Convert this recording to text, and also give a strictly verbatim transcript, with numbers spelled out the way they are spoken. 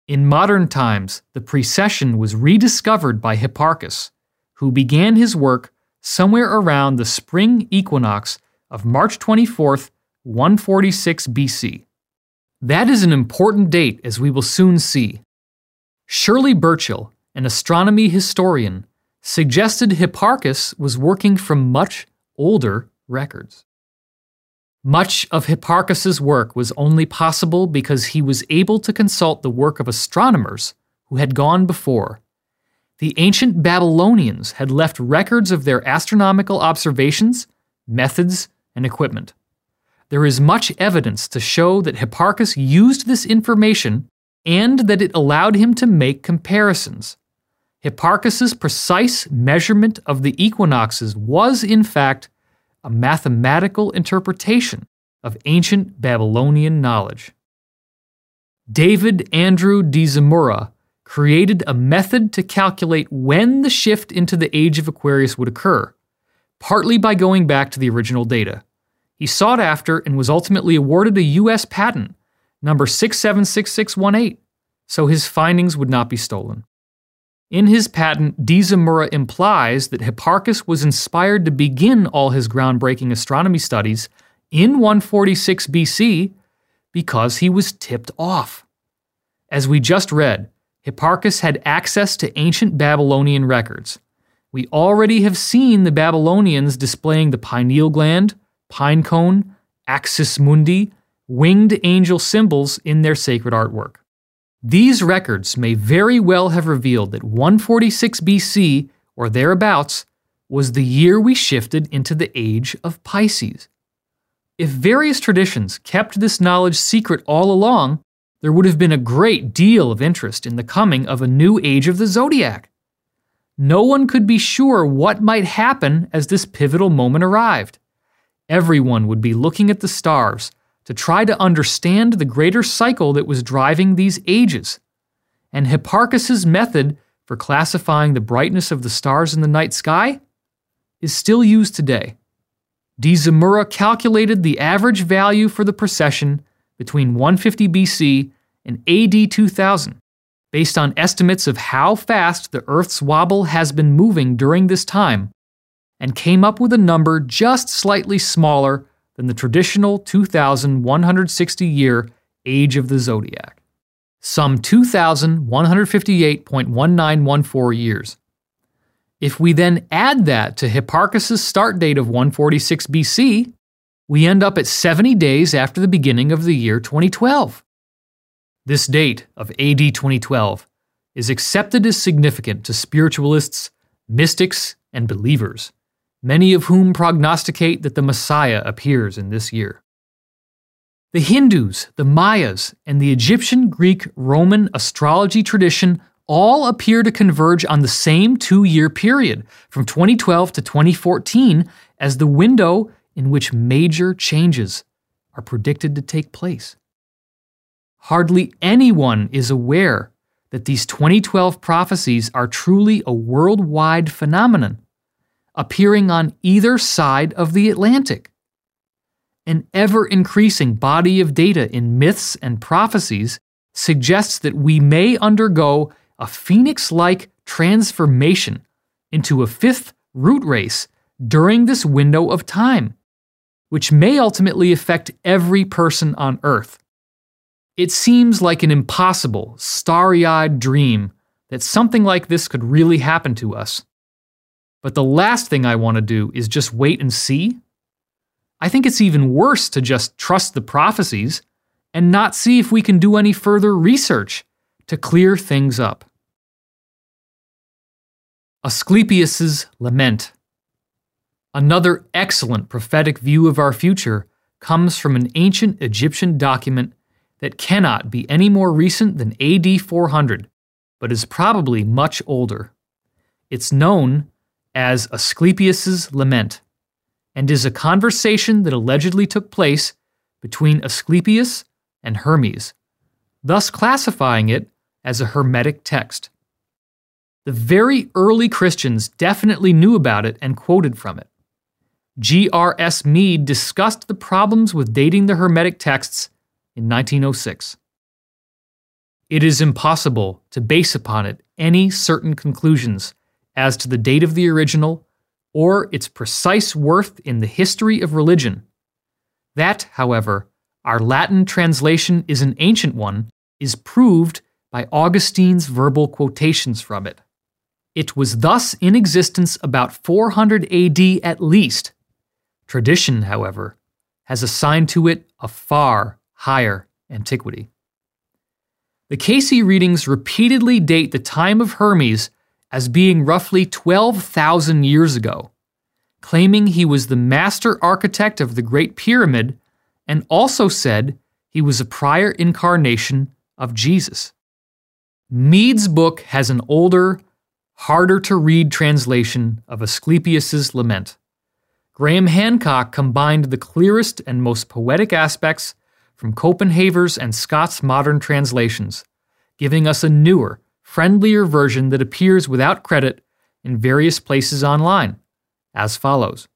In modern times, the precession was rediscovered by Hipparchus, who began his work somewhere around the spring equinox of March twenty-fourth, one forty-six B C. That is an important date, as we will soon see. Shirley Burchill, an astronomy historian, suggested Hipparchus was working from much older records. Much of Hipparchus's work was only possible because he was able to consult the work of astronomers who had gone before. The ancient Babylonians had left records of their astronomical observations, methods, and equipment. There is much evidence to show that Hipparchus used this information and that it allowed him to make comparisons. Hipparchus's precise measurement of the equinoxes was, in fact, a mathematical interpretation of ancient Babylonian knowledge. David Andrew de Zamora created a method to calculate when the shift into the age of Aquarius would occur, partly by going back to the original data. He sought after and was ultimately awarded a U S patent, number six seven six six one eight, so his findings would not be stolen. In his patent, de Zamora implies that Hipparchus was inspired to begin all his groundbreaking astronomy studies in one forty-six B C because he was tipped off. As we just read, Hipparchus had access to ancient Babylonian records. We already have seen the Babylonians displaying the pineal gland, pine cone, axis mundi, winged angel symbols in their sacred artwork. These records may very well have revealed that one forty-six B C, or thereabouts, was the year we shifted into the age of Pisces. If various traditions kept this knowledge secret all along, there would have been a great deal of interest in the coming of a new age of the zodiac. No one could be sure what might happen as this pivotal moment arrived. Everyone would be looking at the stars to try to understand the greater cycle that was driving these ages. And Hipparchus's method for classifying the brightness of the stars in the night sky is still used today. De Zamora calculated the average value for the precession between one fifty B C and A D two thousand, based on estimates of how fast the Earth's wobble has been moving during this time, and came up with a number just slightly smaller than the traditional two thousand one hundred sixty year age of the zodiac, some two thousand one hundred fifty-eight point one nine one four years. If we then add that to Hipparchus's start date of one forty-six B C, we end up at seventy days after the beginning of the year twenty twelve. This date of A D twenty twelve is accepted as significant to spiritualists, mystics, and believers, many of whom prognosticate that the Messiah appears in this year. The Hindus, the Mayas, and the Egyptian, Greek, Roman astrology tradition all appear to converge on the same two-year period, from twenty twelve to twenty fourteen, as the window in which major changes are predicted to take place. Hardly anyone is aware that these twenty twelve prophecies are truly a worldwide phenomenon, appearing on either side of the Atlantic. An ever-increasing body of data in myths and prophecies suggests that we may undergo a phoenix-like transformation into a fifth root race during this window of time, which may ultimately affect every person on Earth. It seems like an impossible, starry-eyed dream that something like this could really happen to us. But the last thing I want to do is just wait and see. I think it's even worse to just trust the prophecies and not see if we can do any further research to clear things up. Asclepius's Lament. Another excellent prophetic view of our future comes from an ancient Egyptian document that cannot be any more recent than A D four hundred, but is probably much older. It's known as Asclepius's Lament, and is a conversation that allegedly took place between Asclepius and Hermes, thus classifying it as a Hermetic text. The very early Christians definitely knew about it and quoted from it. G R S Mead discussed the problems with dating the Hermetic texts in nineteen oh six. It is impossible to base upon it any certain conclusions as to the date of the original or its precise worth in the history of religion. That, however, our Latin translation is an ancient one is proved by Augustine's verbal quotations from it. It was thus in existence about four hundred A D at least. Tradition, however, has assigned to it a far higher antiquity. The Casey readings repeatedly date the time of Hermes as being roughly twelve thousand years ago, claiming he was the master architect of the Great Pyramid and also said he was a prior incarnation of Jesus. Mead's book has an older, harder-to-read translation of Asclepius's Lament. Graham Hancock combined the clearest and most poetic aspects from Copenhaver's and Scott's modern translations, giving us a newer, friendlier version that appears without credit in various places online, as follows.